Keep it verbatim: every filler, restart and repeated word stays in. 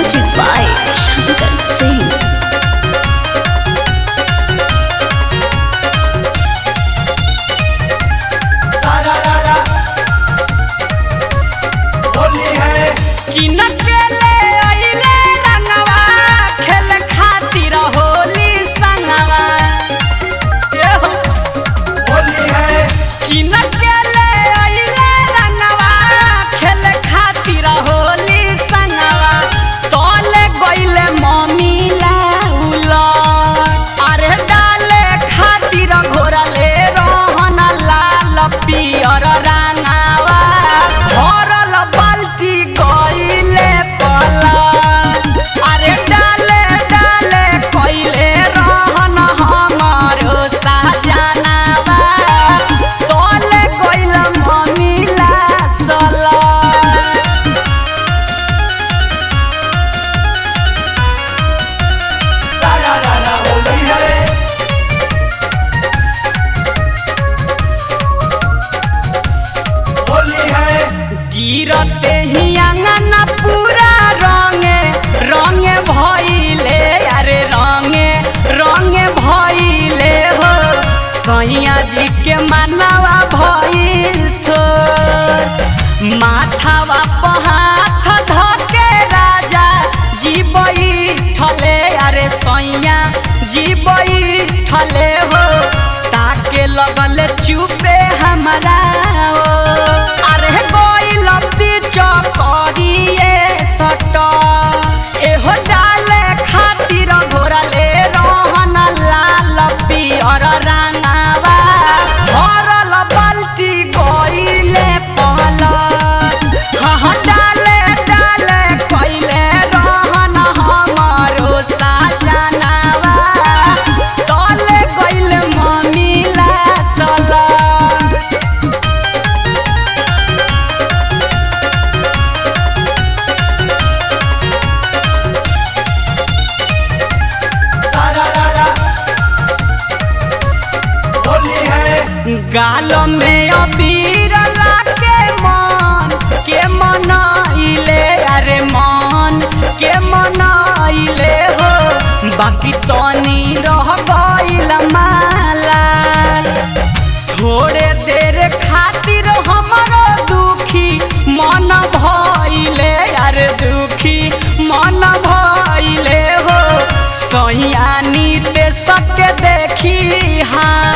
Music by Shankar Singh. गिरते ही आंगन पूरा रंगे रंगे भइले अरे रंगे रंगे भइले हो सैया जी के मनवा भइल थो माथावा पर हाथ धके राजा जी बैठले अरे सैया जी बैठले हो ताके लगल चुपे हमारा चकरिए सट एहो डाले खातिर घोरले रहन लाल पियर रंगावा भरल बाल्टी गइले पहल हाँ डाले डाले कइले रहन हमारो साजनावा तले गइले मम्मीला सला गाल में अबीर लाके मन के मनाइले अरे मन के मनाइले हो बाकी तनी रह गइल माला थोड़े देर खातिर हमरो दुखी मन भइले अरे दुखी मन भइले हो सैया नीते सके देखी हाँ